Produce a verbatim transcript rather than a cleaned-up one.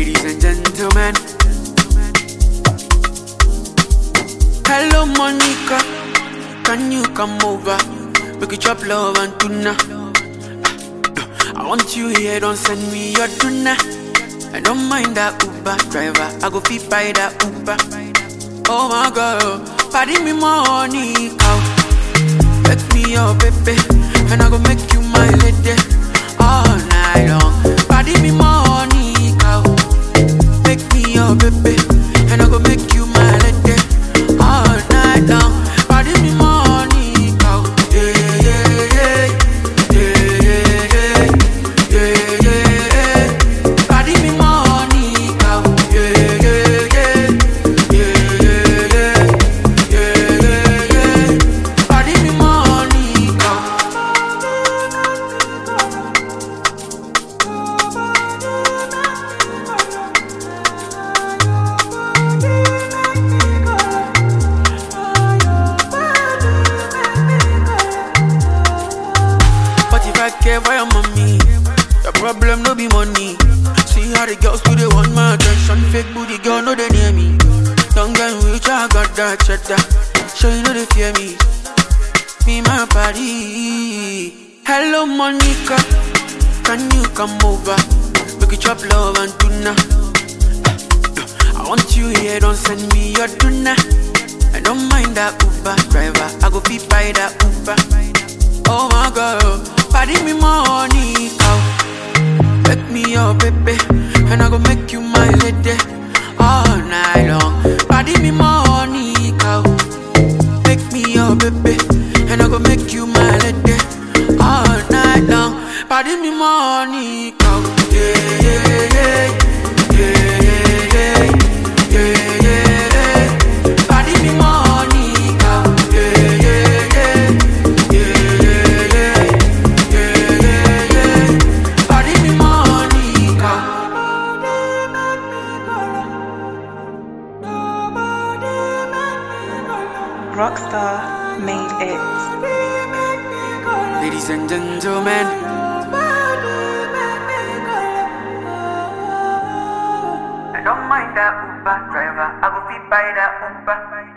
Ladies and gentlemen, hello Monica, can you come over? Make it chop love and tuna. I want you here, don't send me your tuna. I don't mind that Uber driver, I go fit by that Uber. Oh my girl, party me money, cow. Make me your baby, and I go make you my lady all night long. Party me money, cow. Make me your baby, and I go make you my lady all night long. Party me money, cow. Yeah, yeah, yeah, yeah, yeah, yeah, yeah, yeah. Party me money, cow. Yeah, yeah, yeah, yeah, yeah, yeah, yeah, yeah. Party me money, cow. I care for your mommy. Your problem no be money. See how the girls do they want my attention. Fake booty girl no they near me. Don't get rich, I got that cheddar. Sure you know they fear me. Me my party. Hello Monica, can you come over? Make it chop love and tuna. I want you here, don't send me your tuna. I don't mind that Uber driver, I go fit by that Uber. Oh my girl, party me money, cow. Make me your baby, and I go make you my lady all night long. Party me money, cow. Make me your baby, and I go make you my lady all night long. Party me money, cow. Yeah, yeah, yeah, yeah, yeah, yeah, yeah, yeah. Party me money, cow. Yeah, yeah, yeah, yeah, yeah, yeah. Party me money, cow. Rockstar made it. Ladies and gentlemen, I don't mind that Uber driver, I go fit by that Uber.